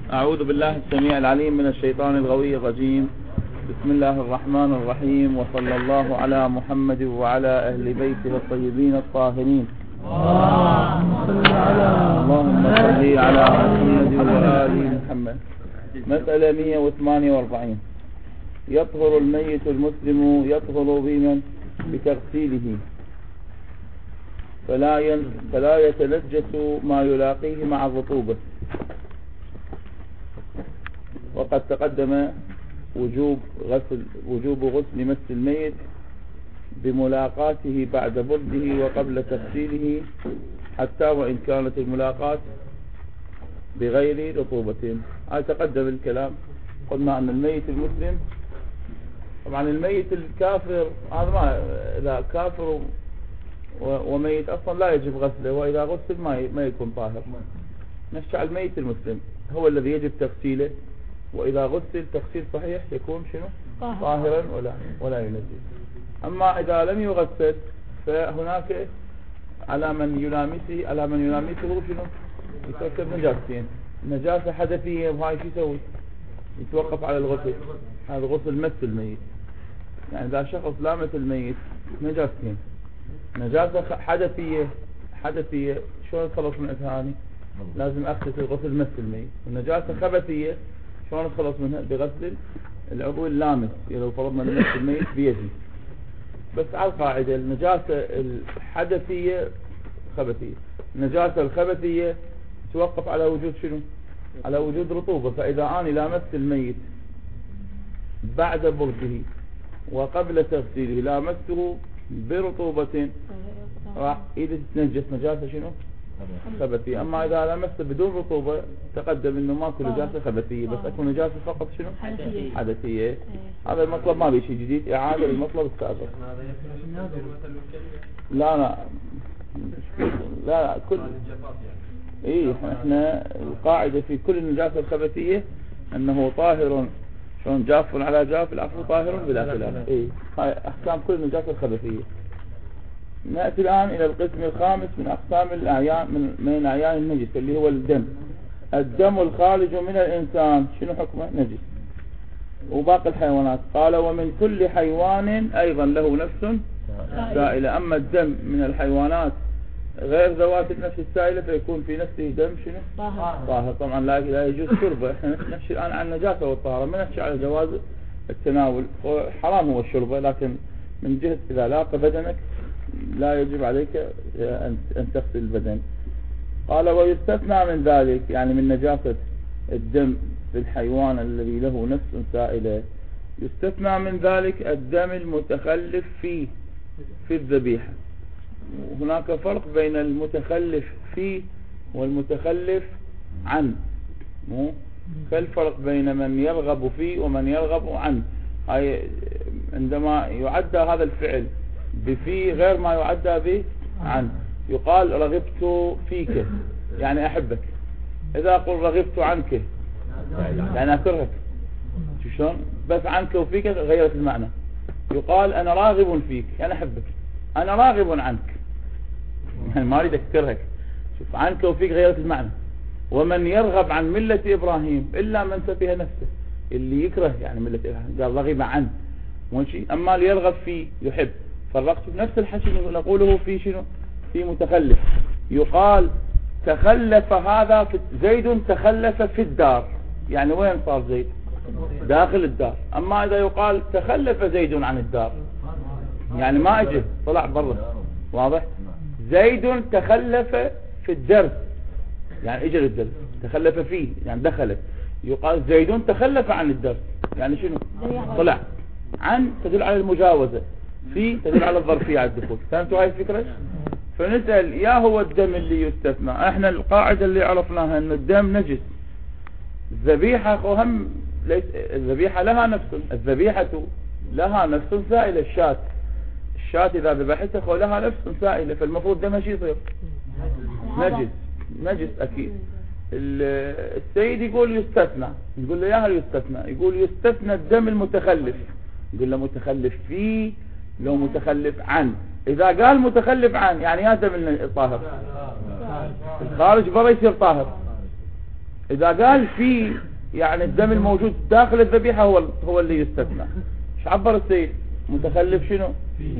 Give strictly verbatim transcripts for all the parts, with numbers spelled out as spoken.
أعوذ بالله السميع العليم من الشيطان الغوي الرجيم. بسم الله الرحمن الرحيم، وصلى الله على محمد وعلى أهل بيته الطيبين الطاهرين. اللهم صل على محمد وآل محمد. مسألة مئة وثمانية وأربعين. يطهر الميت المسلم يطهر بمن بتغسيله فلا ين... فلا يتنجس ما يلاقيه مع الرطوبة. وقد تقدم وجوب غسل وجوب غسل مس الميت بملاقاته بعد برده وقبل تغسيله، حتى وإن كانت الملاقاة بغير رطوبة. هذا تقدم الكلام. قلنا أن الميت المسلم، طبعا الميت الكافر هذا ما لا كافر وميت أصلا لا يجب غسله، وإذا غسل ما ما يكون طاهر. نشأ الميت المسلم هو الذي يجب تغسيله، وإذا غسل تغسيل صحيح يكون شنو طاهرا ولا ولا ينجس. أما إذا لم يغسل فهناك على من يلامسه على من يلامسه شنو يتركب نجاستين، نجاسة حدثية، وهاي شو يسوي؟ يتوقف على الغسل. هذا غسل مس الميت، يعني إذا شخص لامس الميت نجاستين، نجاسة حدثية حدثية شلون نتخلص من إثهاني؟ لازم أغسل غسل مس الميت. والنجاسة خبثية شلون نتخلص منها؟ بغسل العضو اللامس. لو فرضنا لمس الميت بيدي، بس على القاعدة النجاسة الحدثية خبثية، النجاسة الخبثية توقف على وجود شنو؟ على وجود رطوبة. فإذا أنا لامست الميت بعد برده وقبل تغسيله لامسته برطوبة راح إذا تتنجس نجاسة شنو؟ خبثية. أما إذا لامسته بدون رطوبة تقدم إنه ماكو نجاسة خبثية، بس أكو نجاسة فقط شنو؟ حدثية. هذا المطلب ما بي شيء جديد، إعادة المطلب السابق. لا لا لا لا كل إيه إحنا القاعدة في كل النجاسة الخبثية أنه طاهر، شلون جاف على جاف العفو طاهر بلا خلاف. إيه هاي أحكام كل النجاسة الخبثية. نأتي الآن إلى القسم الخامس من أقسام الأعيان من من أعيان النجس، اللي هو الدم. الدم الخارج من الإنسان شنو حكمه؟ نجس. وباقي الحيوانات قال ومن كل حيوان أيضا له نفس سائلة. أما الدم من الحيوانات غير ذوات النفس السائلة فيكون في نفسه دم شنو؟ طاهر. طبعا لا لا يجوز شربه. احنا نحكي الآن عن النجاسة والطهارة، ما نحكي على جواز التناول. حرام هو الشربه، لكن من جهة إذا لاقى بدنك لا يجب عليك أن تغسل البدن. قال ويستثنى من ذلك، يعني من نجاسة الدم في الحيوان الذي له نفس سائلة، يستثنى من ذلك الدم المتخلف فيه في الذبيحة. هناك فرق بين المتخلف فيه والمتخلف عنه. مو كالفرق بين من يرغب فيه ومن يرغب عنه. هاي عندما يعدى هذا الفعل بفي غير ما يعدى به عنه. يقال رغبت فيك يعني أحبك، إذا أقول رغبت عنك يعني أكرهك. شو شلون؟ بس عنك وفيك غيرت المعنى. يقال أنا راغب فيك يعني أحبك، أنا راغب عنك يعني ما أريد أكرهك. شوف عنك وفيك غيرت المعنى. ومن يرغب عن ملة إبراهيم إلا من سفه نفسه، اللي يكره يعني ملة إبراهيم قال رغب عنه مو شيء. أما اللي يرغب فيه يحب. فرقت نفس الحكي نقوله في شنو؟ في متخلف. يقال تخلف هذا في زيد تخلف في الدار، يعني وين صار زيد؟ داخل الدار. أما إذا يقال تخلف زيد عن الدار يعني ما اجى طلع برا. واضح؟ زيد تخلف في الدرس يعني اجى للدرس، تخلف فيه يعني دخل. يقال زيد تخلف عن الدرس يعني شنو؟ طلع. عن تدل على المجاوزة، في تدل على الظرفية على الدخول. فهمتوا هاي الفكرة؟ فنسأل يا هو الدم اللي يستثنى. احنا القاعدة اللي عرفناها ان الدم نجس. الذبيحة هم ليس الذبيحة لها نفس، الذبيحة لها نفس سائلة. الشاة الشاة اذا ذبحتها لها نفس سائلة، فالمفروض دمها شي يصير؟ نجس. نجس اكيد. السيد يقول يستثنى، نقول له يا هل يستثنى؟ يقول يستثنى الدم المتخلف. يقول له متخلف فيه لو متخلف عن. إذا قال متخلف عن يعني يا دم الطاهر الخارج برا يصير طاهر. اذا قال في يعني الدم الموجود داخل الذبيحة هو هو اللي يستثنى. ايش عبر السيد؟ متخلف شنو؟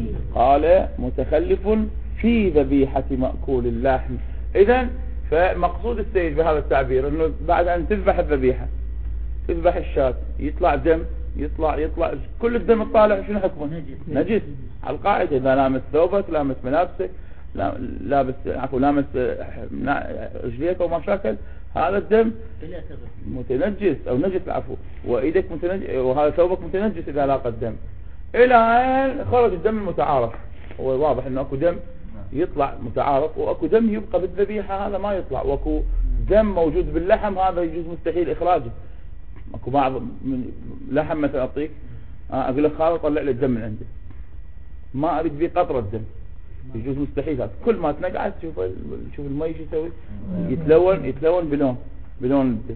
قال متخلف في ذبيحة مأكول اللحم. اذا فمقصود السيد بهذا التعبير انه بعد ان تذبح الذبيحة، تذبح الشاة، يطلع دم، يطلع يطلع كل الدم الطالع شنو حكمه؟ نجس على القاعدة. اذا لامس ثوبك، لامس ملابسك، لابس عفوا لامس رجليك او ما شاكل، هذا الدم متنجس او نجس العفو، وايدك متنجس، وهذا ثوبك متنجس اذا لاقى الدم. الى ان خرج الدم المتعارف، هو واضح انه اكو دم يطلع متعارف واكو دم يبقى بالذبيحة هذا ما يطلع، واكو دم موجود باللحم هذا يجوز مستحيل اخراجه. اكو بعض من لحم مثلا اعطيك اقول لك خالد طلع لي الدم من عنده، ما اريد بيه قطرة الدم، يجوز مستحيل. هذا كل ما تنقعد تشوف شوف المي شو يسوي، يتلون يتلون بلون بلون الدم.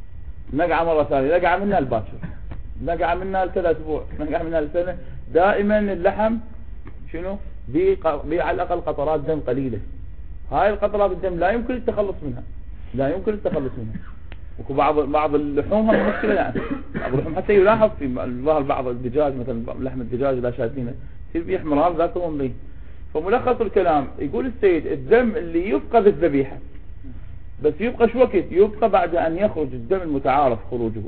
نقع مرة ثانية، نقع منها الباشر، نقع منها لثلاث اسبوع، نقع منها لسنة. دائما اللحم شنو بي بي على الاقل قطرات دم قليلة. هاي القطرات الدم لا يمكن التخلص منها، لا يمكن التخلص منها. وكو بعض بعض اللحوم هم مشكلة يعني، بعض اللحوم حتى يلاحظ في ظهر بعض الدجاج مثلا لحم الدجاج اذا شايفينه يصير فيه احمرار ذاك مملي. فملخص الكلام يقول السيد الدم اللي يبقى بالذبيحة، بس يبقى شو وقت؟ يبقى بعد ان يخرج الدم المتعارف خروجه.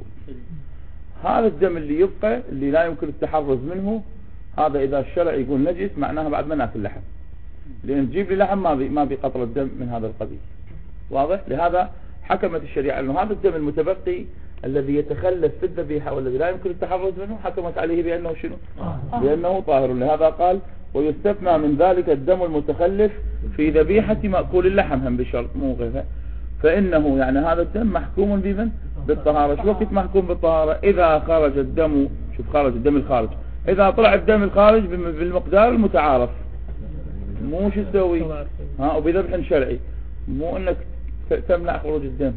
هذا الدم اللي يبقى اللي لا يمكن التحرز منه، هذا اذا الشرع يقول نجس معناها بعد ما ناكل لحم، لان تجيب لي لحم ما بي ما بقطرة الدم من هذا القبيل. واضح؟ لهذا حكمت الشريعة انه هذا الدم المتبقي الذي يتخلف في الذبيحة والذي لا يمكن التحرز منه حكمت عليه بانه شنو؟ بانه طاهر. لهذا قال ويستثنى من ذلك الدم المتخلف في ذبيحة مأكول اللحم، هم بشرط مو غيرها. فإنه يعني هذا الدم محكوم بمن؟ بالطهارة. شو وقت محكوم بالطهارة؟ إذا خرج الدم، شوف خرج الدم الخارج، إذا طلع الدم الخارج بالمقدار المتعارف. مو شو تسوي؟ ها وبذبح شرعي، مو انك تمنع خروج الدم،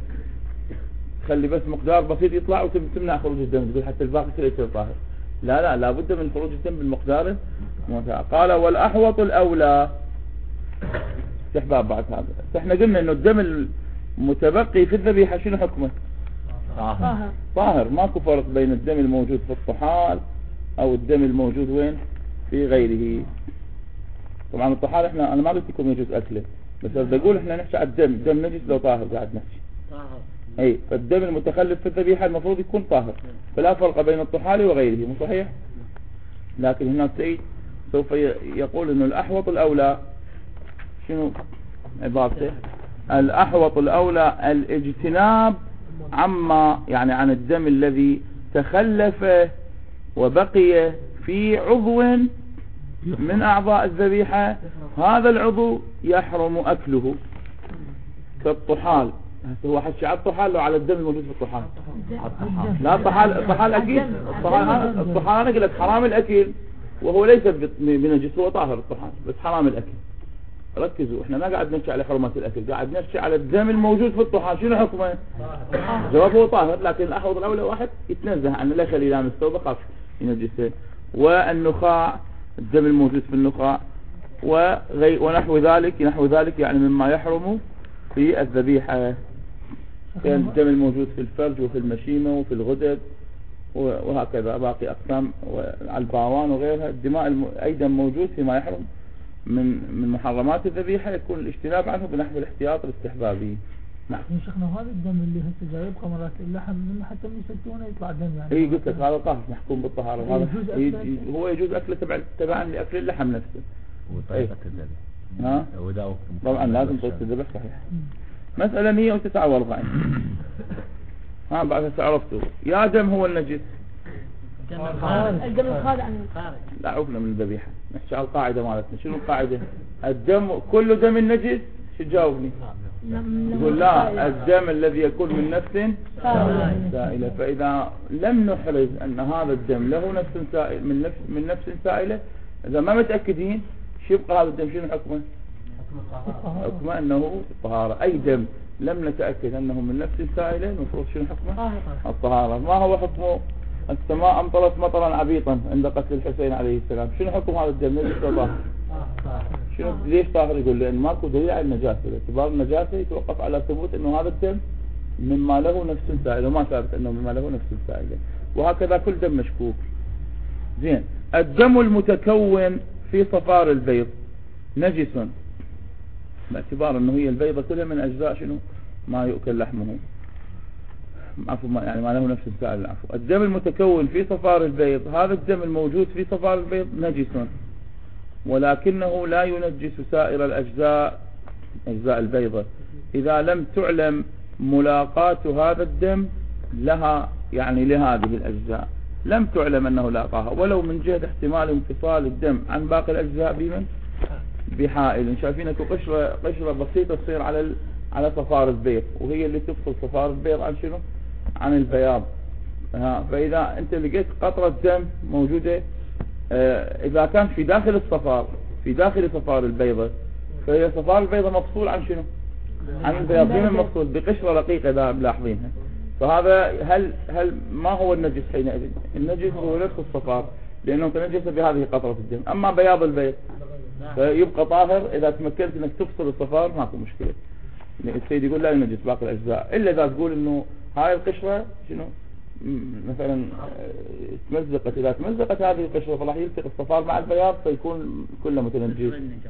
تخلي بس مقدار بسيط يطلع وتمنع خروج الدم، تقول حتى الباقي كله يصير طاهر. لا لا لابد من خروج الدم بالمقدار المتعارف. قال والأحوط الأولى استحباب. بعد هذا احنا قلنا انه الدم المتبقي في الذبيحة شنو حكمه؟ طاهر. طاهر، ماكو فرق بين الدم الموجود في الطحال او الدم الموجود وين؟ في غيره. طبعا الطحال احنا انا ما قلت لكم يجوز اكله، بس بدي اقول احنا نحكي على الدم، دم نجس لو طاهر قاعد نحكي طاهر. اي فالدم المتخلف في الذبيحة المفروض يكون طاهر، فلا فرق بين الطحال وغيره، مو صحيح؟ لكن هنا السيد سوف يقول انه الاحوط الاولى شنو عبارته؟ الاحوط الاولى الاجتناب عما يعني عن الدم الذي تخلف وبقي في عضو من اعضاء الذبيحة، هذا العضو يحرم اكله كالطحال. هو حكي على الطحال لو على الدم الموجود في الطحال؟ لا الطحال الطحال اكيد، الطحال الطحال انا قلت حرام الاكل وهو ليس بنجس، هو طاهر الطحال بس حرام الاكل. ركزوا احنا ما قاعد نحكي على حرمات الاكل، قاعد نحكي على الدم الموجود في الطحال شنو حكمه؟ جوابه طاهر، لكن الاحوط الاولى واحد يتنزه عنه، لا يخلي لامس ثوبه خاف ينجسه. والنخاع الدم الموجود في النخاع وغي ونحو ذلك نحو ذلك يعني مما يحرم في الذبيحة، كان الدم الموجود في الفرج وفي المشيمة وفي الغدد وهكذا باقي أقسام والباوان وغيرها. الدماء الم... أي دم موجود فيما يحرم من من محرمات الذبيحة يكون الاجتناب عنه بنحو الاحتياط الاستحبابي. نعم شيخنا هذا الدم اللي هسه جاي يبقى مرات اللحم حتى من يسكتونه يطلع دم يعني. اي قلت لك هذا طاهر محكوم بالطهارة، هذا يجوز هو يجوز أكله تبع تبعا لأكل اللحم نفسه. وطريقة الذبح ها طبعا لازم طريقة الذبح صحيح. مسألة مية وتسعة وأربعين. ها بعد عرفتوا يا دم هو النجس؟ الدم الخارج عن الخارج. لا عفنا من الذبيحة، نحكي على القاعدة مالتنا. شنو القاعدة؟ الدم كل دم النجس. شو تجاوبني؟ يقول لا الدم الذي يكون من نفس سائلة. فإذا لم نحرز أن هذا الدم له نفس سائل من نفس من نفس سائلة، إذا ما متأكدين شو يبقى هذا الدم شنو حكمه؟ حكمه أنه طهارة. أي دم لم نتأكد أنه من نفس سائلة المفروض شنو حكمه؟ الطهارة. ما هو حكمه؟ السماء أمطرت مطرا عبيطا عند قتل الحسين عليه السلام، شنو حكم هذا الدم؟ نجس ولا طاهر؟ شنو ليش طاهر؟ يقول لأن ماكو دليل على النجاسة، باعتبار النجاسة يتوقف على ثبوت أنه هذا الدم مما له نفس سائلة، وما ثابت أنه مما له نفس سائلة، وهكذا كل دم مشكوك. زين. الدم المتكون في صفار البيض نجس، باعتبار أنه هي البيضة كلها من أجزاء شنو ما يؤكل لحمه، عفوا يعني ما له نفس السائل. عفوا. الدم المتكون في صفار البيض، هذا الدم الموجود في صفار البيض نجس، ولكنه لا ينجس سائر الأجزاء، أجزاء البيضة، إذا لم تعلم ملاقاة هذا الدم لها، يعني لهذه الأجزاء لم تعلم أنه لاقاها، ولو من جهة احتمال انفصال الدم عن باقي الأجزاء بمن بحائل. شايفين اكو قشرة قشرة بسيطة تصير على ال... على صفار البيض، وهي اللي تفصل صفار البيض عن شنو عن البياض. ها، فإذا أنت لقيت قطرة دم موجودة، آه إذا كان في داخل الصفار في داخل صفار البيضة، فهي صفار البيضة مفصول عن شنو عن البياض، بمن مفصول بقشرة رقيقة إذا ملاحظينها. فهذا هل هل ما هو النجس حينئذ؟ النجس هو نفس الصفار، لأنه تنجس بهذه قطرة الدم. أما بياض البيض فيبقى طاهر، إذا تمكنت أنك تفصل الصفار ماكو مشكلة. السيد يقول لا ينجس باقي الأجزاء، إلا إذا تقول إنه هاي القشرة شنو مثلا تمزقت، إذا تمزقت هذه القشرة فراح يلتقي الصفار مع البياض فيكون كله متنجس.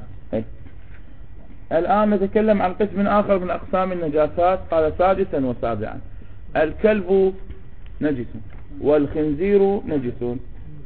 الآن نتكلم عن قسم آخر من أقسام النجاسات. قال سادسا وسابعا: الكلب نجس والخنزير نجس.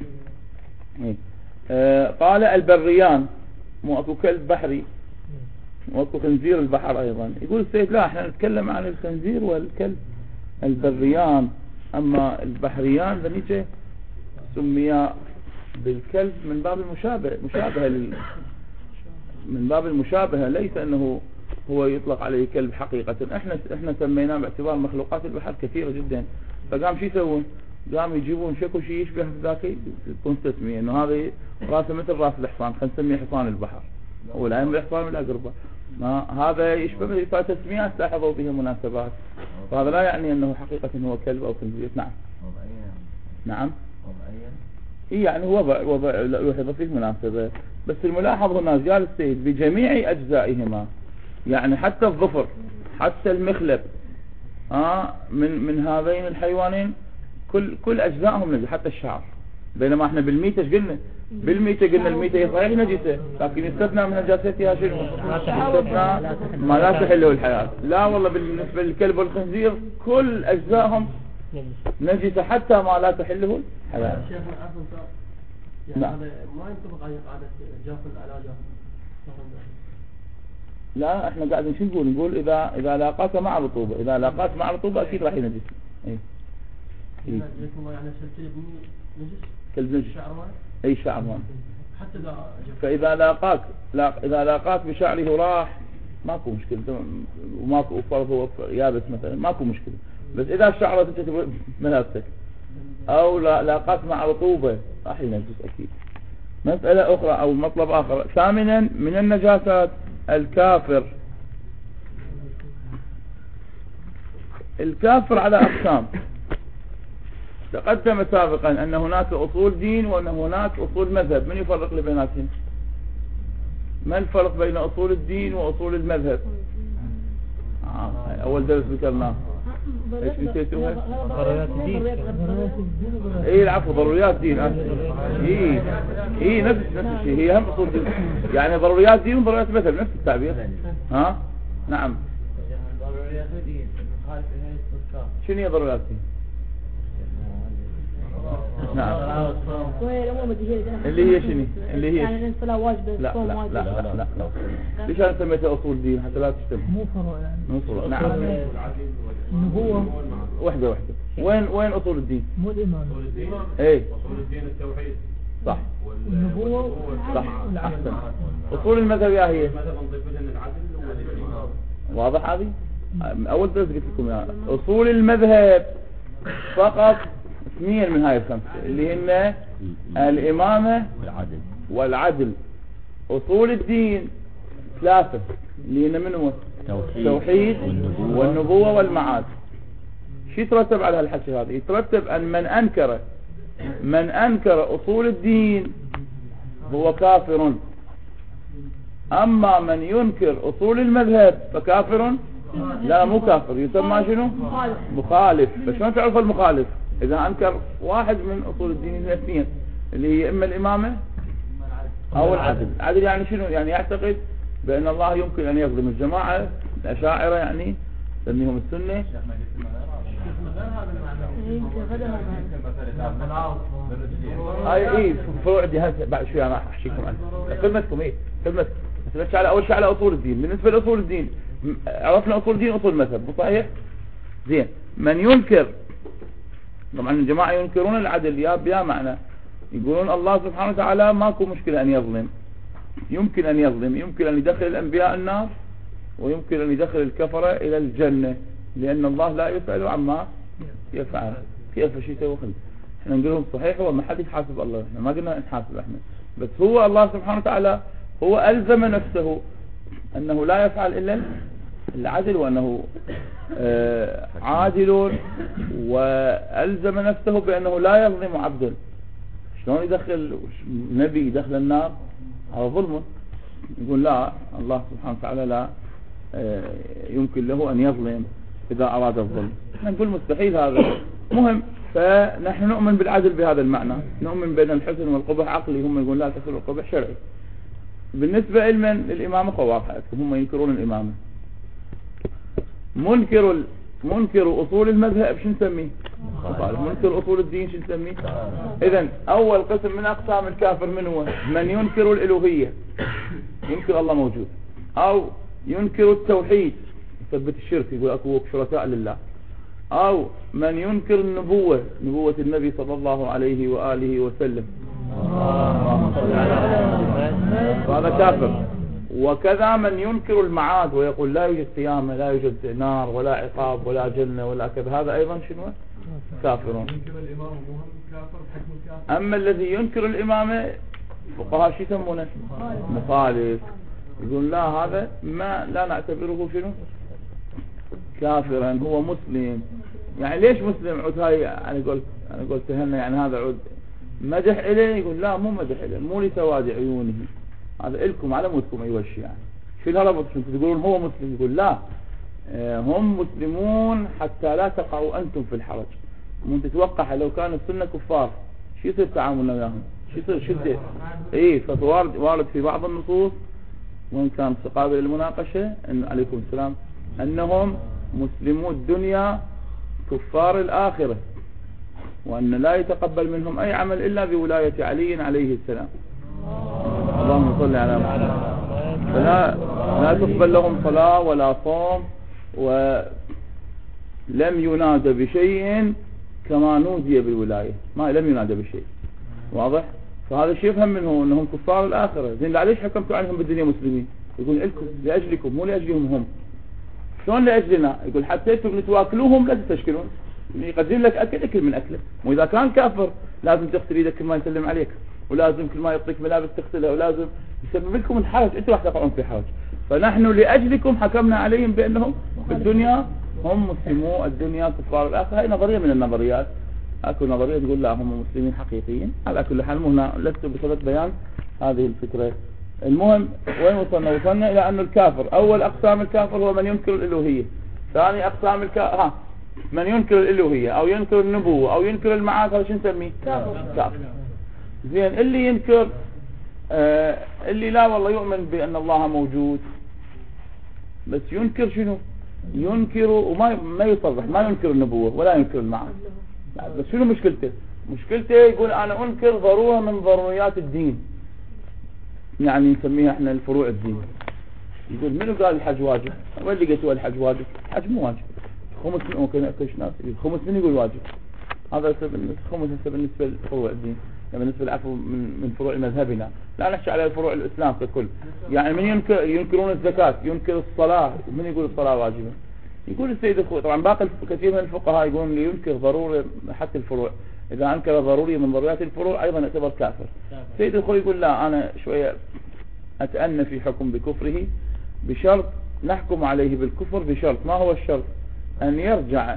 آه قال البريان، مو اكو كلب بحري واكو خنزير البحر ايضا. يقول السيد لا، احنا نتكلم عن الخنزير والكلب البريان، اما البحريان ذنيته سميا بالكلب من باب المشابه مشابهة لل... من باب المشابهة، ليس انه هو يطلق عليه كلب حقيقة. احنا احنا سميناه باعتبار مخلوقات البحر كثيرة جدا، فقام شو يسوون؟ قام يجيبون شكو شيء يشبه ذاك يكون تسمية انه هذا راسه مثل راس الحصان، خلينا نسميه حصان البحر، هو لا ينبغي حصان ولا قربة، ما هذا يشبه، فتسميات لاحظوا بها مناسبات، فهذا لا يعني انه حقيقة هو كلب او خنزير. نعم نعم اي يعني وضع وضع يحظ فيه مناسبة، بس الملاحظ هنا قال السيد بجميع اجزائهما، يعني حتى الظفر حتى المخلب آه من من هذين الحيوانين كل كل اجزائهم نجس، حتى الشعر. بينما احنا بالميتة ايش قلنا؟ بالميتة قلنا الميتة صحيح نجسة، لكن يستثنى من نجاستها شنو؟ يستثنى ما لا تحله الحياة. لا والله بالنسبة للكلب والخنزير كل اجزائهم نجسة حتى ما لا تحله الحياة. يعني هذا ما ينطبق على قاعدة جافل على جافل. لا احنا قاعدين شو نقول؟ نقول اذا اذا لاقات مع رطوبة، اذا لاقات مع رطوبة اكيد راح ينجس. اي يعني الكلب نجس؟ كلب نجس. اي شعر ما. حتى اذا فاذا لاقاك لا اذا لاقاك بشعره راح ماكو مشكلة، وماكو فرض هو يابس مثلا ماكو مشكلة، بس اذا الشعر تجي ملابسك او لاقات مع رطوبة راح ينجس اكيد. مسألة اخرى او مطلب اخر. ثامنا من النجاسات الكافر. الكافر على اقسام، تقدم سابقا ان هناك اصول دين وان هناك اصول مذهب. من يفرق لي بيناتهم؟ ما الفرق بين اصول الدين واصول المذهب؟ آه. اول درس ذكرناه ايش نسيتوها؟ ضروريات الدين. اي العفو ضروريات دين. اي اي نفس نفس الشيء، هي هم اصول دين، يعني ضروريات دين وضروريات مذهب نفس التعبير. ها نعم. ضروريات الدين مخالف لهي التذكار. شنو هي ضروريات الدين؟ نعم. اللي هي شنو؟ اللي هي يعني الصلاة واجبة، لا الصوم لا واجب. لا لا لا, لا. ليش انا سميتها اصول دين حتى لا تشتبه؟ مو فروع يعني. مو فروع. نعم. النبوة وحده وحده. وين وين اصول الدين؟ مو الإيمان. ايه أصول الدين التوحيد صح. النبوة صح احسن. اصول المذهب يا هي ماذا نضيف لنا العدل والإيمان؟ واضح هذه؟ اول درس قلت لكم يا اصول المذهب فقط اثنين من هاي الخمسة اللي هن الامامة والعدل والعدل. اصول الدين ثلاثة اللي هن منهم التوحيد والنبوة والمعاد. شو يترتب على هالحكي هذا؟ يترتب ان من انكر من انكر اصول الدين هو كافر، اما من ينكر اصول المذهب فكافر لا مو كافر، يسمى شنو؟ مخالف. فشلون تعرف المخالف؟ اذا انكر واحد من اصول الدين الاثنين اللي هي اما الامامة او العدل. العدل يعني شنو؟ يعني يعتقد بان الله يمكن ان يظلم. الجماعة الاشاعرة يعني سميهم السنة هاي ايه فروع دي هسه بعد شوي انا راح احكيكم عنها. خدمتكم ايه خدمتكم. بس على اول شيء على اصول الدين. بالنسبه لاصول الدين عرفنا اصول الدين اصول المذهب مو صحيح؟ زين. من ينكر، طبعا الجماعه ينكرون العدل يا بيا معنى يقولون الله سبحانه وتعالى ماكو مشكله ان يظلم، يمكن ان يظلم، يمكن ان يدخل الانبياء النار ويمكن ان يدخل الكفره الى الجنه، لان الله لا يسأل عما يفعل. كيف شيء يسوي خلق. احنا نقول لهم صحيح هو ما حد يحاسب الله، احنا ما قلنا نحاسب احنا، بس هو الله سبحانه وتعالى هو ألزم نفسه أنه لا يفعل إلا العدل، وأنه آه عادل، وألزم نفسه بأنه لا يظلم عبدا. شلون يدخل نبي يدخل النار؟ هذا ظلم. يقول لا، الله سبحانه وتعالى لا آه يمكن له أن يظلم إذا أراد الظلم. احنا نقول مستحيل هذا. مهم، فنحن نؤمن بالعدل بهذا المعنى، نؤمن بأن الحسن والقبح عقلي، هم يقول لا الحسن والقبح شرعي. بالنسبة لمن الإمامة فواقعتكم هم ينكرون الإمامة. منكر ال... منكر أصول المذهب شو نسميه؟ منكر أصول الدين شو نسميه؟ إذن أول قسم من أقسام الكافر من هو؟ من ينكر الإلوهية، ينكر الله موجود، أو ينكر التوحيد يثبت الشرك يقول أكو شركاء لله، أو من ينكر النبوة، نبوة النبي صلى الله عليه وآله وسلم، هذا كافر. وكذا من ينكر المعاد ويقول لا يوجد قيامة، لا يوجد نار ولا عقاب ولا جنة ولا كذا، هذا أيضا شنو؟ كافرون. أما الذي ينكر الإمامة فقهاء شو يسمونه؟ مخالف. يقول لا هذا ما لا نعتبره شنو؟ كافرا، هو مسلم. يعني ليش مسلم؟ عود هاي أنا قلت أنا قلت هنا يعني هذا عود مدح إليه. يقول لا مو مدح إليه، مو لسواد عيونه، هذا إلكم على مودكم أيوة الشيء. يعني شو الهرب تقولون هو مسلم؟ يقول لا، هم مسلمون حتى لا تقعوا أنتم في الحرج. من تتوقع لو كان السنة كفار شو يصير تعاملنا وياهم؟ شو يصير شو يصير؟ إيه فوارد وارد في بعض النصوص وإن كان قابل للمناقشة إن عليكم السلام أنهم مسلمو الدنيا كفار الآخرة، وأن لا يتقبل منهم أي عمل إلا بولاية علي عليه السلام. اللهم صل على محمد. فلا لا تقبل لهم صلاة ولا صوم، ولم ينادى بشيء كما نودي بالولاية، ما لم ينادى بشيء. واضح؟ فهذا الشيء يفهم منه أنهم كفار الآخرة. زين ليش حكمتوا عليهم بالدنيا مسلمين؟ يقول لكم لأجلكم مو لأجلهم هم. شلون لأجلنا؟ يقول حتى انتم تواكلوهم لا تستشكلون، يقدم لك أكل أكل من أكله. وإذا كان كافر لازم تغسل يدك كل ما يسلم عليك، ولازم كل ما يعطيك ملابس تغسلها، ولازم يسبب لكم الحرج، انتم راح تقعون في حرج. فنحن لأجلكم حكمنا عليهم بأنهم في الدنيا هم مسلمو الدنيا كفار الآخرة. هاي نظرية من النظريات. اكو نظرية تقول لا هم مسلمين حقيقيين. على كل حال هنا لست بصدد بيان هذه الفكرة. المهم وين وصلنا؟ وصلنا إلى أن الكافر أول أقسام الكافر هو من ينكر الإلوهية. ثاني أقسام الكافر ها من ينكر الإلوهية أو ينكر النبوة أو ينكر المعاد، هذا شو نسميه؟ كافر. كافر. زين اللي ينكر آه اللي لا والله يؤمن بأن الله موجود بس ينكر شنو؟ ينكر وما ما يصرح، ما ينكر النبوة ولا ينكر المعاد. بس شنو مشكلته؟ مشكلته يقول أنا أنكر ضرورة من ضروريات الدين، يعني نسميها احنا الفروع الدين. يقول منو قال الحج واجب؟ وين لقيتوا الحج واجب؟ الحج مو واجب. خمس من ممكن اكش ناس خمس من يقول واجب. هذا خمس هسه بالنسبه لفروع الدين، يعني بالنسبه للعفو من من فروع مذهبنا، لا نحكي على الفروع الاسلام ككل. يعني من ينكر ينكرون الزكاه، ينكر الصلاه، من يقول الصلاه واجبه؟ يقول السيد الخوي. طبعا باقي كثير من الفقهاء يقولون اللي ينكر ضروره حتى الفروع، اذا انكر ضروريه من ضروريات الفروع ايضا يعتبر كافر. السيد الخوي يقول لا انا شويه أتأنى في حكم بكفره بشرط نحكم عليه بالكفر بشرط. ما هو الشرط؟ أن يرجع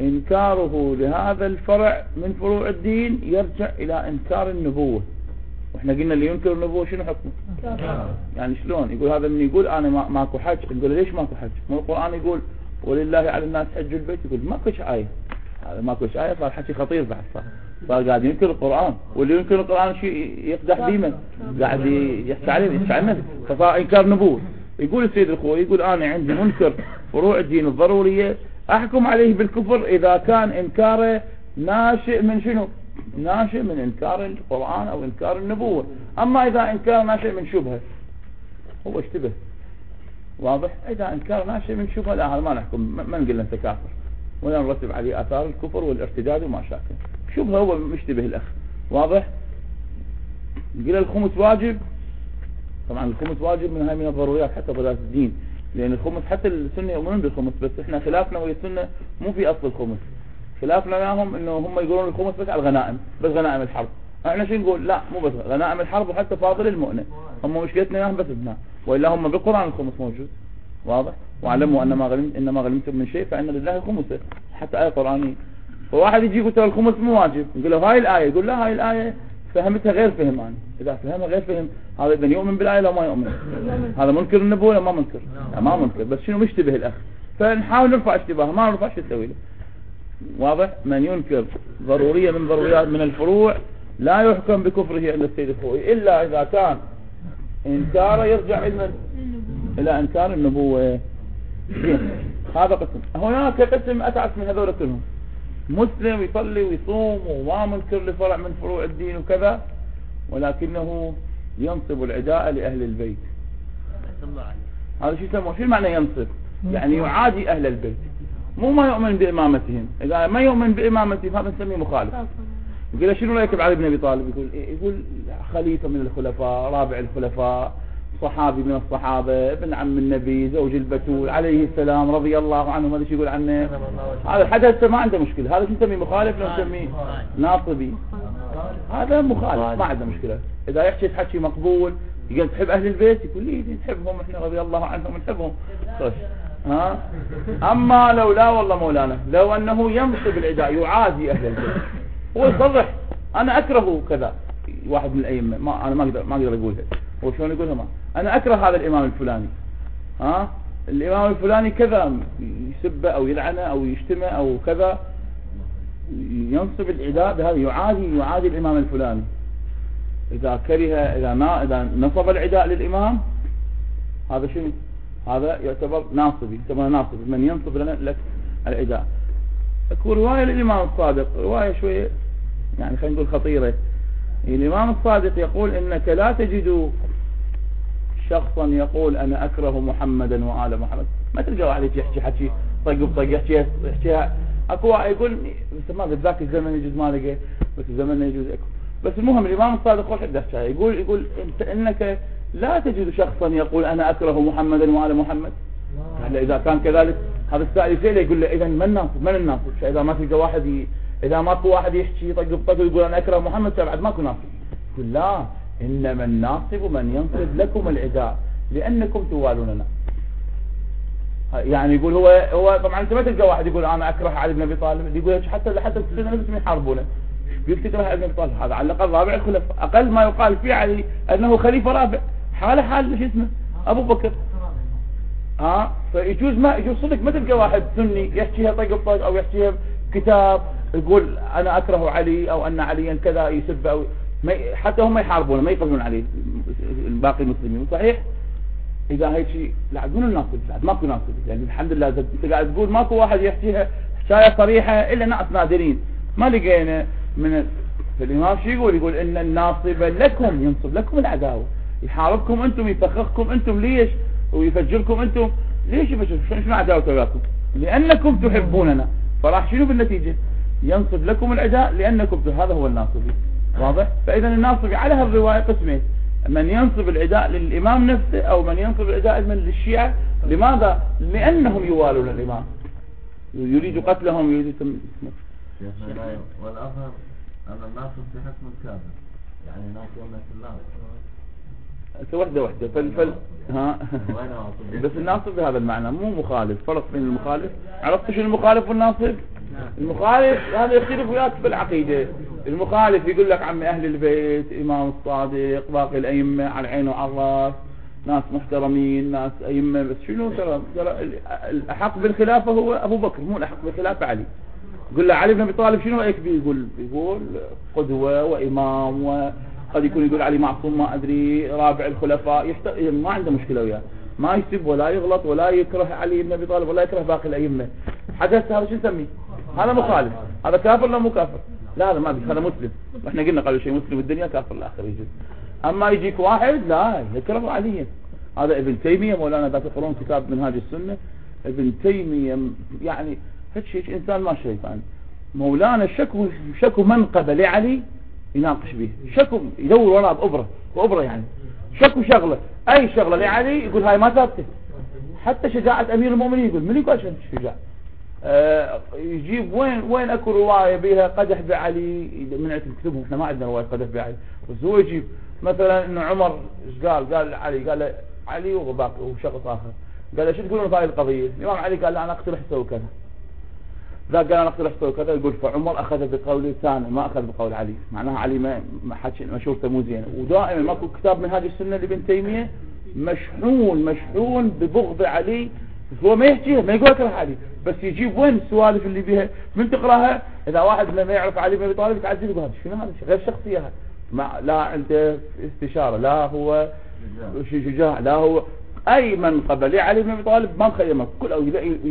إنكاره لهذا الفرع من فروع الدين يرجع إلى إنكار النبوة. واحنا قلنا اللي ينكر النبوة شنو حكمه؟ يعني شلون يقول هذا من يقول انا ما ماكو حج، نقول ليش ماكو حج؟ مو القرآن يقول ولله على الناس حج البيت، يقول ماكوش آية. هذا ماكوش آية، صار حكي خطير بعد، صار صار قاعد ينكر القرآن، واللي ينكر القرآن شيء يقدح بيمن، قاعد يحكي عليه يحكي عنه، فصار انكار نبوة. يقول السيد الخوي يقول انا عندي منكر فروع الدين الضرورية احكم عليه بالكفر اذا كان انكاره ناشئ من شنو؟ ناشئ من انكار القرآن او انكار النبوة. اما اذا انكار ناشئ من شبهة هو اشتبه، واضح؟ اذا انكار ناشئ من شبهة لا هذا ما نحكم، ما نقول انت كافر ولا نرتب عليه اثار الكفر والارتداد وما شاكل، شبهة هو مشتبه الاخ، واضح؟ قيل الخمس واجب، طبعا الخمس واجب من هاي من الضروريات حتى ضلالة الدين، لان الخمس حتى السنة يؤمنون بالخمس، بس احنا خلافنا ويا السنة مو في اصل الخمس، خلافنا معهم انه هم يقولون الخمس بس على الغنائم، بس غنائم الحرب. احنا شو نقول؟ لا مو بس غنائم الحرب وحتى فاضل المؤنة، هم مشكلتنا اياهم بس ابناء، والا هم بالقرآن الخمس موجود، واضح؟ واعلموا ان ما غنمت انما غنمتم من شيء فان لله خمسه، حتى آية قرآنية. فواحد يجي يقول ترى الخمس مو واجب، يقول له هاي الآية، يقول لا هاي الآية فهمتها غير فهم انا، اذا فهمها غير فهم هذا اذا يؤمن بالآية لو ما يؤمن، هذا منكر النبوة ولا ما منكر؟ لا ما منكر، بس شنو مشتبه الاخ، فنحاول نرفع اشتباه، ما نرفع شو نسوي له؟ واضح؟ من ينكر ضرورية من ضروريات من الفروع لا يحكم بكفره عند السيد الخوئي الا اذا كان انكاره يرجع الى الى انكار النبوة. هذا قسم. هناك قسم اتعس من هذول كلهم، مسلم يصلي ويصوم وما منكر لفرع من فروع الدين وكذا، ولكنه ينصب العداء لأهل البيت. هذا شو يسموه؟ شو معنى ينصب؟ يعني يعادي أهل البيت، مو ما يؤمن بإمامتهم. إذا ما يؤمن بإمامتهم هذا نسميه مخالف. يقول شنو لا يكتب علي بن أبي طالب؟ يقول يقول خليفة من الخلفاء، رابع الخلفاء، صحابي من الصحابة، ابن عم النبي، زوج البتول عليه السلام رضي الله عنه. هذا شو يقول عنه؟ هذا حدث ما عنده مشكلة، هذا شو نسميه؟ مخالف لو نسميه ناصبي، هذا مخالف ما عنده مشكلة. إذا يحكي حكي مقبول يقول تحب أهل البيت، يقول لي نحبهم احنا رضي الله عنهم نحبهم. ها أما لو لا والله مولانا، لو أنه ينصب العداء يعادي أهل البيت، هو يصرح أنا أكره كذا، واحد من الأئمة ما أنا ما أقدر ما أقدر أقولها، هو شلون يقولها؟ ما أنا أكره هذا الإمام الفلاني، ها الإمام الفلاني كذا، يسبه أو يلعنه أو يشتمه أو كذا، ينصب العداء بهذا، يعادي يعادي الإمام الفلاني. إذا كره إذا ما إذا نصب العداء للإمام هذا شنو؟ هذا يعتبر ناصبي، يعتبر ناصبي من ينصب لنا لك العداء. اكو رواية للإمام الصادق، رواية شوية يعني خلينا نقول خطيرة. الإمام الصادق يقول إنك لا تجد شخصا يقول أنا أكره محمدا وآل محمد، ما تلقى واحد يحكي حكي طق بطق يحكي يحكي. اكو واحد يقول بس ما ذاك الزمن يجوز ما لقى، بس الزمن يجوز اكو. بس المهم الإمام الصادق يقول حد يقول يقول انت انك لا تجد شخصا يقول أنا أكره محمدا وآل محمد. هلا إذا كان كذلك هذا السائل يسأله يقول له إذا من الناصب؟ من الناصب؟ إذا ما تلقى واحد ي... إذا ماكو واحد يحكي طق بطق ويقول أنا أكره محمد بعد ماكو ناصب. يقول لا، إنما الناصب من ينصب لكم العداء لأنكم توالوننا. يعني يقول هو هو طبعا انت ما تلقى واحد يقول انا اكره علي بن ابي طالب، يقول حتى حتى السنه نفسهم يحاربونه، يكره علي بن ابي طالب، هذا على الاقل رابع الخلفاء، اقل ما يقال في علي انه خليفه رابع، حاله حال شو اسمه ابو بكر. ها فيجوز ما يجوز صدق ما تلقى واحد سني يحكيها طق بطق او يحكيها كتاب يقول انا اكره علي او ان عليا كذا يسب، او حتى هم يحاربونه ما يقبلون عليه باقي المسلمين. صحيح اذا هيك شيء لا تقول الناصب، لا ماكو ناصب، يعني الحمد لله انت قاعد تقول ماكو واحد يحكيها حكايه صريحه الا ناس نادرين ما لقينا من. فالامام شو يقول؟ يقول ان الناصب لكم ينصب لكم العداوه، يحاربكم انتم، يفخخكم انتم، ليش؟ ويفجركم انتم، ليش يفجر؟ شنو عداوته وياكم؟ لانكم تحبوننا، فراح شنو بالنتيجه؟ ينصب لكم العداء لانكم، هذا هو الناصبي. واضح؟ فاذا الناصبي على هالروايه قسمين، من ينصب العداء للإمام نفسه أو من ينصب العداء من للشيعة. لماذا؟ لأنهم يوالون الإمام، يريد قتلهم، يريد تم... والآخر أن الناصب في حكم الكافر، يعني ناصبنا في النار وحدة وحدة فل فل ها بس الناصب بهذا المعنى مو مخالف، فرق بين المخالف. عرفت شو المخالف والناصب؟ المخالف هذا يختلف وياك في العقيدة، المخالف يقول لك عمي أهل البيت، إمام الصادق، باقي الأئمة على العين وعلى الراس، ناس محترمين، ناس أئمة، بس شنو ترى ترى الأحق بالخلافة هو أبو بكر، مو الأحق بالخلافة علي. يقول له علي بن أبي طالب شنو رأيك بيه؟ يقول يقول قدوة وإمام، وقد يكون يقول علي معصوم ما أدري رابع الخلفاء، يحت... ما عنده مشكلة وياه، ما يسب ولا يغلط ولا يكره علي بن أبي طالب ولا يكره باقي الأئمة. حدث هذا شو نسميه؟ هذا مخالف، هذا كافر ولا مو كافر؟ لا هذا ما بي. هذا مسلم، واحنا قلنا قالوا شيء مسلم الدنيا كافر الآخر يجوز. أما يجيك واحد لا يكره عليا، هذا ابن تيمية مولانا ذات تقرون كتاب منهاج السنة، ابن تيمية يعني هيك هيك إنسان ما شايف يعني مولانا شكو شكو منقبة لعلي يناقش به، شكو يدور وراء بأبرة وأبرة يعني شكو شغلة أي شغلة لعلي يقول هاي ما ثابتة. حتى شجاعة أمير المؤمنين يقول من يقول عشان شجاع آه يجيب وين وين أكو رواية بها قدح بعلي من عند كتبهم، احنا ما عندنا رواية قدح بعلي، بس هو يجيب مثلا إنه عمر ايش قال قال علي قال علي وباقي وشخص آخر قال شو تقولون في هذه القضية؟ الإمام علي قال لا أنا أقتل حسوي كذا، ذا قال أنا أقتل حسوي كذا، يقول فعمر أخذ بقول ثاني ما أخذ بقول علي، معناها علي ما ما حكي مشورته مو زينة. ودائما ماكو كتاب منهاج السنة لابن تيمية مشحون مشحون ببغض علي، هو ما يحكيها ما يقول اكره علي، بس يجيب وين السوالف اللي بيها من تقراها. اذا واحد ما يعرف علي بن ابي طالب يتعجب يقول هذا شنو هذا غير شخصيه هذا، ما لا عنده استشاره، لا هو شجاع، لا هو اي منقبه لعلي بن ابي طالب ما مخيمه كل أو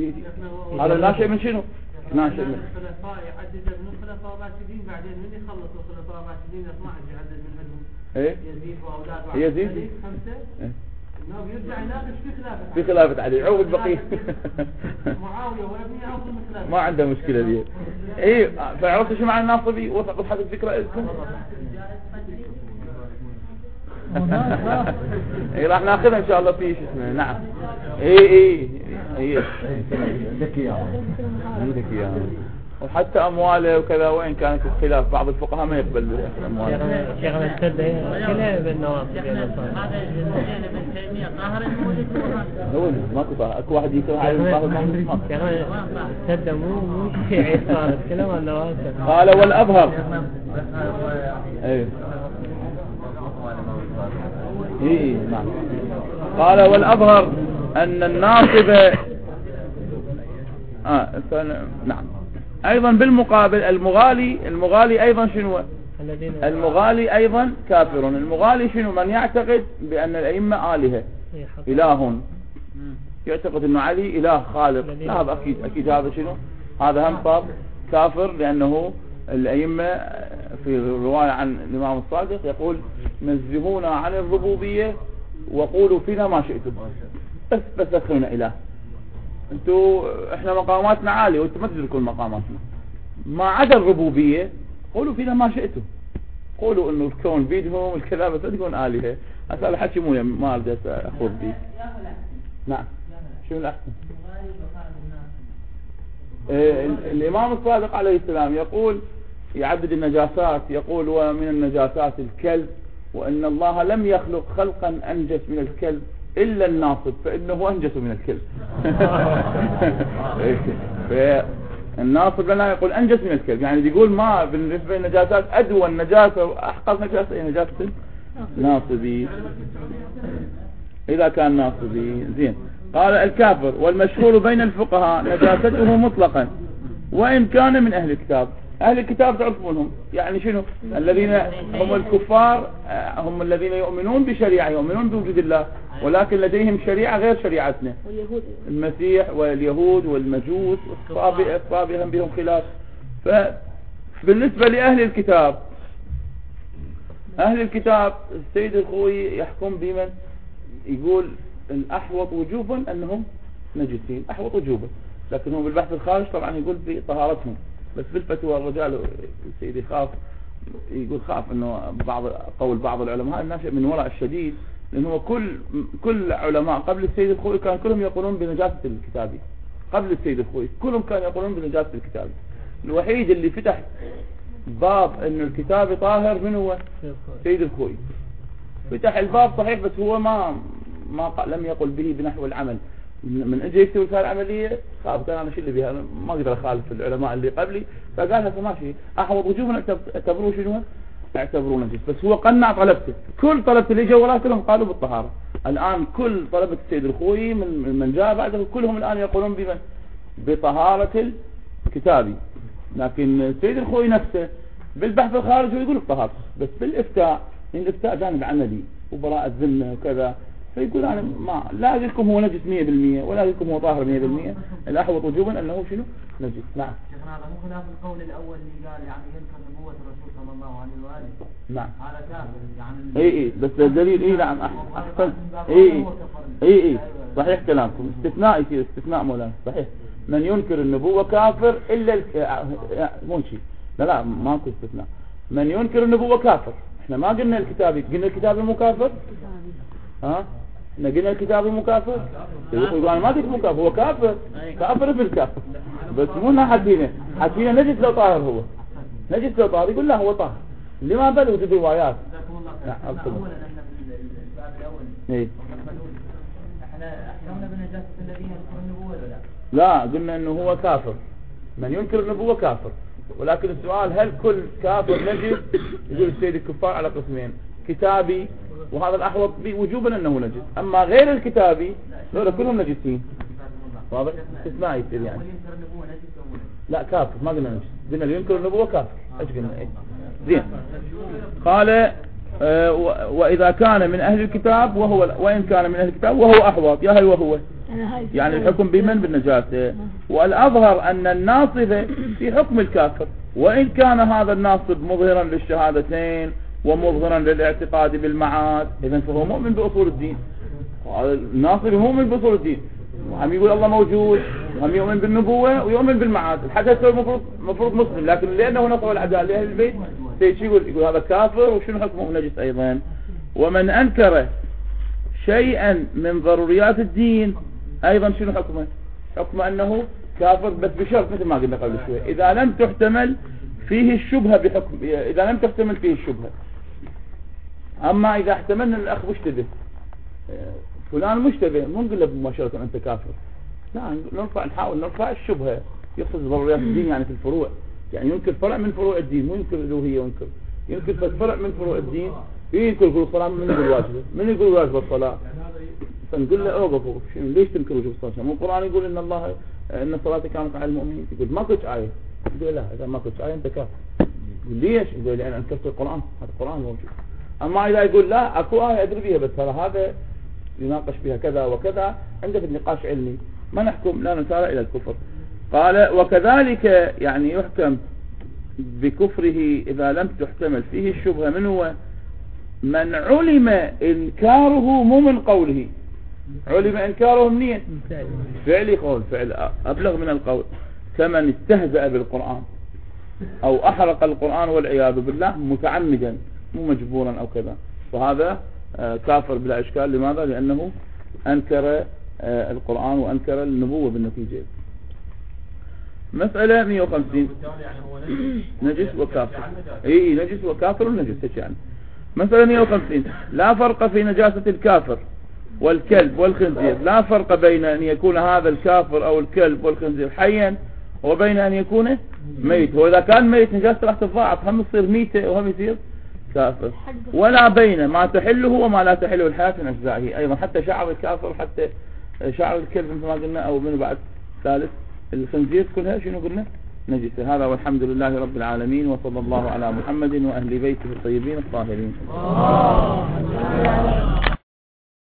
هذا ناشئ من شنو؟ ناشئ من الخلفاء يعدد من الخلفاء الراشدين، بعدين من يخلصوا الخلفاء الراشدين اثناشر يعدد منهم ايه يزيد واولاده يزيد خمسه إيه؟ انه بيرجع يناقش في خلافه في خلافة علي عود بقية معاويه وابنه عوض من خلافه ما عنده مشكلة دي. ايه فعرفت شو معنى الناصبي؟ وثقوا حد الفكرة لكم ايه راح ناخذها ان شاء الله في شو اسمه. نعم ايه ايه ايه ذكي ذكي وحتى امواله وكذا وين كانت الخلاف بعض الفقهاء ما يقبل امواله. شيخنا السد كلها بالنواصب هذا الزين ابن تيمية قاهر المولد هو ماكو طاهر، اكو واحد يكره على الطاهر ما شيخنا السد مو مو شيعي صارت كلها النواصب. قال والابهر ايه ايه نعم قال والابهر ان الناصب اه نعم ايضا بالمقابل المغالي المغالي ايضا شنو؟ المغالي ايضا كافر. المغالي شنو؟ من يعتقد بان الائمه الهه اله، يعتقد انه علي اله خالق، لا هذا اكيد اكيد هذا شنو؟ هذا هم صار كافر، لانه الائمه في روايه عن الامام الصادق يقول نزهونا عن الربوبيه وقولوا فينا ما شئتم، بس بس ادخلونا اله. انتوا احنا مقاماتنا عالية وانتوا ما تدركون مقاماتنا، ما عدا الربوبية قولوا فينا ما شئتوا، قولوا انه الكون بيدهم والكلام بس تكون آلهة. اسأل حكي مو ما اريد اخوض بيه. نعم شو الاحسن؟ اه الامام الصادق عليه السلام يقول يعدد النجاسات، يقول ومن النجاسات الكلب، وان الله لم يخلق خلقا انجس من الكلب إلا الناصب فإنه أنجس من الكلب. فالناصب لنا يقول أنجس من الكلب، يعني بيقول ما بالنسبة للنجاسات أدوى النجاسة وأحقر نجاسة هي نجاسة ناصبي إذا كان ناصبي زين. قال الكافر والمشهور بين الفقهاء نجاسته مطلقا وإن كان من أهل الكتاب. أهل الكتاب تعرفونهم يعني شنو؟ الذين هم الكفار، هم الذين يؤمنون بشريعة، يؤمنون بوجود الله، ولكن لديهم شريعة غير شريعتنا. المسيح واليهود والمجوس الصابئة الصابئة هم بهم خلاف. فبالنسبة لأهل الكتاب، أهل الكتاب السيد الخوي يحكم بمن يقول الأحوط وجوبا أنهم نجسين، أحوط وجوبا، لكن هم بالبحث الخارج طبعا يقول بطهارتهم، بس بالفتوى الرجال السيد يخاف يقول خاف انه بعض قول بعض العلماء الناشئ من وراء الشديد، لانه هو كل كل علماء قبل السيد الخوي كان كلهم يقولون بنجاسة الكتابي. قبل السيد الخوي كلهم كانوا يقولون بنجاسة الكتابي. الوحيد اللي فتح باب انه الكتاب طاهر من هو؟ سيد الخوي. فتح الباب صحيح، بس هو ما ما لم يقل به بنحو العمل، من اجى يكتب هاي العمليه خاف قال انا شو اللي بيها ما اقدر اخالف العلماء اللي قبلي، فقال هسه ماشي احوط وجوبا اعتبروه شنو؟ اعتبروه نجس. بس هو قنع طلبته، كل طلبه اللي جوا ولا كلهم قالوا بالطهاره. الان كل طلبه السيد الخوي من من جاء بعده كلهم الان يقولون بمن؟ بطهاره الكتابي. لكن السيد الخوي نفسه بالبحث الخارجي يقول الطهاره، بس بالافتاء الافتاء جانب عملي وبراءة ذمه وكذا، فيقول انا ما لا اقول لكم هو نجس مية بالمية ولا اقول لكم هو طاهر مية بالمية، الاحوط وجوبا انه شنو؟ نجس. نعم. شيخنا هذا مو خلاف القول الاول اللي قال يعني ينكر نبوة الرسول صلى الله عليه واله. نعم. هذا كافر يعني. اي اي بس الدليل اي نعم احسن. اي اي اي اي صحيح كلامكم، استثناء يصير استثناء مولانا صحيح. من ينكر النبوة كافر الا مو شيء، لا لا ماكو استثناء. من ينكر النبوة كافر، احنا ما قلنا الكتابي، قلنا الكتابي مو كافر؟ ها؟ احنا قلنا الكتابي مو كافر؟ يقول انا ما قلت مو كافر، هو كافر، كافر بالكافر، بس مو لنا حكينا، حكينا نجس لو طاهر، هو نجس لو طاهر يقول لا هو طاهر، لما بل وجد روايات. نعم اولا احنا بالباب الاول اي احنا احكمنا بنجاسة الذين ينكرون النبوة ولا لا؟ لا قلنا انه هو كافر، من ينكر النبوة كافر، ولكن السؤال هل كل كافر نجس؟ يقول السيد الكفار على قسمين، كتابي وهذا الأحوط وجوبا أنه نجس، أما غير الكتابي هذول كلهم نجسين. واضح؟ استثناء يصير يعني. لا كافر ما قلنا نجس، قلنا اللي ينكر النبوة كافر. ايش قلنا؟ ايه زين. قال آه وإذا كان من أهل الكتاب وهو وإن كان من أهل الكتاب وهو أحوط، يا هل وهو يعني الحكم بمن؟ بالنجاسة. والأظهر أن الناصب في حكم الكافر، وإن كان هذا الناصب مظهرا للشهادتين ومظهرا للاعتقاد بالمعاد، إذن فهو مؤمن بأصول الدين. الناصب مؤمن بأصول الدين، وهم يقول الله موجود، وهم يؤمن بالنبوة ويؤمن بالمعاد، الحدث المفروض مفروض مسلم، لكن لأنه نصب العداء لأهل البيت سيشي يقول يقول هذا كافر وشنو حكمه؟ نجس أيضا. ومن أنكر شيئا من ضروريات الدين أيضا شنو حكمه؟ حكمه أنه كافر، بس بشرط مثل ما قلنا قبل شوي، إذا لم تحتمل فيه الشبهة بحكم، إذا لم تحتمل فيه الشبهة. أما إذا احتملنا الأخ مشتبه، فلان مشتبه، مو نقول له مباشرة أنت كافر، لا نرفع نحاول نرفع الشبهة، يقصد ضروريات الدين يعني في الفروع، يعني ينكر فرع من فروع الدين، مو ينكر الألوهية، وينكر ينكر فرع من فروع الدين، ينكر يقول الصلاة، من يقول واجبة، من يقول واجبة الصلاة، فنقول له اوقفوا، ليش تنكر وجوب الصلاة؟ مو القرآن يقول إن الله إن الصلاة كانت على المؤمنين، يقول ما كنت آية، يقول لا إذا ما كنت آية أنت كافر. يقول ليش؟ يقول لأن أنكرت القرآن، هذا القرآن موجود. أما إذا يقول لا أكو آية أدري بها، بس ترى هذا يناقش بها كذا وكذا، عندك النقاش علمي، ما نحكم لا نسارع إلى الكفر. قال وكذلك يعني يحكم بكفره إذا لم تحتمل فيه الشبهة. من هو؟ من علم إنكاره مو من قوله، علم إنكاره منين؟ فعلي قول، فعل أبلغ من القول، كمن استهزأ بالقرآن أو أحرق القرآن والعياذ بالله متعمدا مو مجبورا أو كذا، فهذا كافر بلا إشكال. لماذا؟ لأنه أنكر القرآن وأنكر النبوة بالنتيجة. مسألة مئة وخمسين نجس وكافر، اي نجس وكافر ونجس ايش يعني. مسألة مئة وخمسين لا فرق في نجاسة الكافر والكلب والخنزير، لا فرق بين أن يكون هذا الكافر أو الكلب والخنزير حيا وبين أن يكون ميت، وإذا كان ميت نجاسته راح تتضاعف، هم يصير ميتة وهم يصير كافر، ولا بين ما تحله وما لا تحله الحياة من أجزائه أيضا، حتى شعر الكافر حتى شعر الكلب مثل ما قلنا، أو من بعد ثالث الخنزير كلها شنو قلنا؟ نجسة. هذا والحمد لله رب العالمين، وصلى الله على محمد وأهل بيته الطيبين الطاهرين.